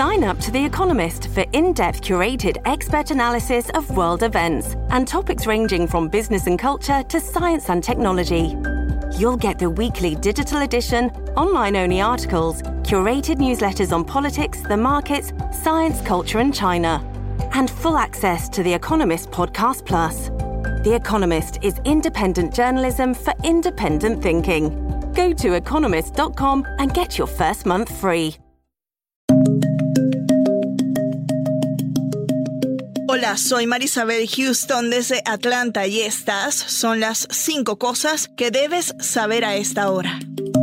Sign up to The Economist for in-depth curated expert analysis of world events and topics ranging from business and culture to science and technology. You'll get the weekly digital edition, online-only articles, curated newsletters on politics, the markets, science, culture and China, and full access to The Economist Podcast Plus. The Economist is independent journalism for independent thinking. Go to economist.com and get your first month free. Hola, soy Marisabel Houston desde Atlanta y estas son las 5 cosas que debes saber a esta hora.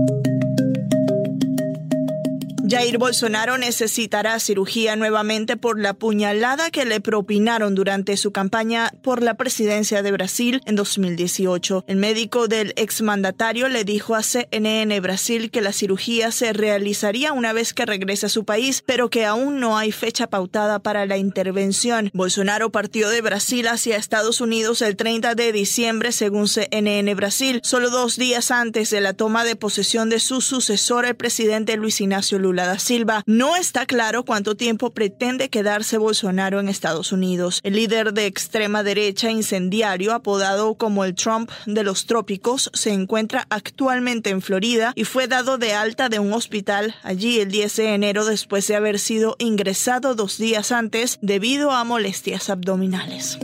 Jair Bolsonaro necesitará cirugía nuevamente por la puñalada que le propinaron durante su campaña por la presidencia de Brasil en 2018. El médico del exmandatario le dijo a CNN Brasil que la cirugía se realizaría una vez que regrese a su país, pero que aún no hay fecha pautada para la intervención. Bolsonaro partió de Brasil hacia Estados Unidos el 30 de diciembre, según CNN Brasil, solo 2 días antes de la toma de posesión de su sucesor, el presidente Luis Ignacio Lula da Silva. No está claro cuánto tiempo pretende quedarse Bolsonaro en Estados Unidos. El líder de extrema derecha incendiario, apodado como el Trump de los trópicos, se encuentra actualmente en Florida y fue dado de alta de un hospital allí el 10 de enero después de haber sido ingresado 2 días antes debido a molestias abdominales.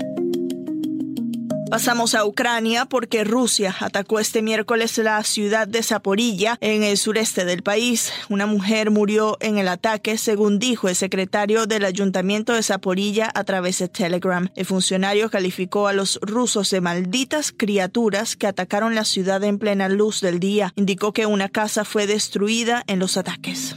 Pasamos a Ucrania porque Rusia atacó este miércoles la ciudad de Zaporilla en el sureste del país. Una mujer murió en el ataque, según dijo el secretario del ayuntamiento de Zaporilla a través de Telegram. El funcionario calificó a los rusos de malditas criaturas que atacaron la ciudad en plena luz del día. Indicó que una casa fue destruida en los ataques.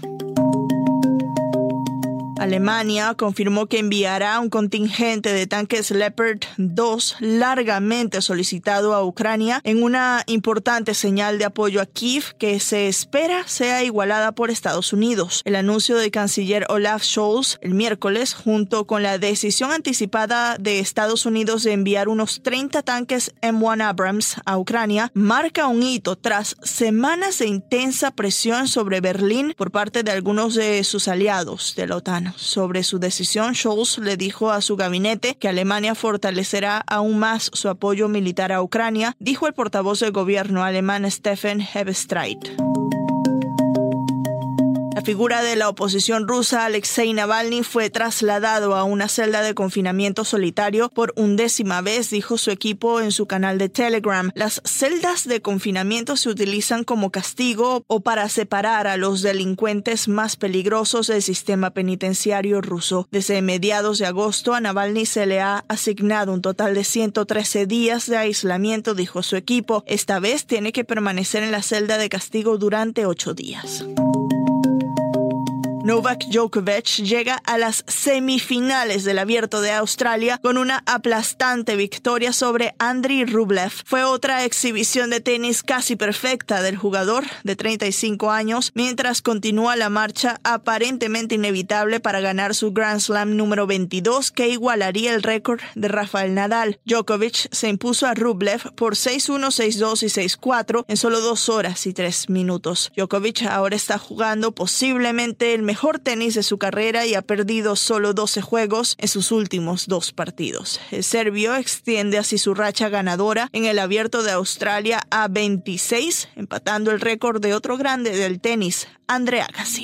Alemania confirmó que enviará un contingente de tanques Leopard 2 largamente solicitado a Ucrania en una importante señal de apoyo a Kiev que se espera sea igualada por Estados Unidos. El anuncio del canciller Olaf Scholz el miércoles, junto con la decisión anticipada de Estados Unidos de enviar unos 30 tanques M1 Abrams a Ucrania, marca un hito tras semanas de intensa presión sobre Berlín por parte de algunos de sus aliados de la OTAN. Sobre su decisión, Scholz le dijo a su gabinete que Alemania fortalecerá aún más su apoyo militar a Ucrania, dijo el portavoz del gobierno alemán Steffen Hebestreit. La figura de la oposición rusa Alexei Navalny fue trasladado a una celda de confinamiento solitario por 11ª vez, dijo su equipo en su canal de Telegram. Las celdas de confinamiento se utilizan como castigo o para separar a los delincuentes más peligrosos del sistema penitenciario ruso. Desde mediados de agosto a Navalny se le ha asignado un total de 113 días de aislamiento, dijo su equipo. Esta vez tiene que permanecer en la celda de castigo durante 8 días. Novak Djokovic llega a las semifinales del Abierto de Australia con una aplastante victoria sobre Andrei Rublev. Fue otra exhibición de tenis casi perfecta del jugador de 35 años, mientras continúa la marcha aparentemente inevitable para ganar su Grand Slam número 22, que igualaría el récord de Rafael Nadal. Djokovic se impuso a Rublev por 6-1, 6-2 y 6-4 en solo 2 horas y 3 minutos. Djokovic ahora está jugando posiblemente el mejor tenis de su carrera y ha perdido solo 12 juegos en sus últimos 2 partidos. El serbio extiende así su racha ganadora en el Abierto de Australia a 26, empatando el récord de otro grande del tenis, Andre Agassi.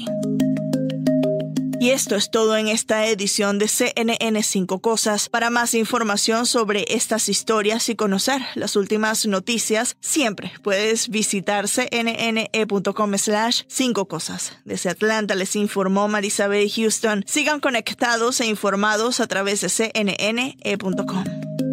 Y esto es todo en esta edición de CNN 5 Cosas. Para más información sobre estas historias y conocer las últimas noticias, siempre puedes visitar cnne.com/5 cosas. Desde Atlanta les informó Marisabel Houston. Sigan conectados e informados a través de cnne.com.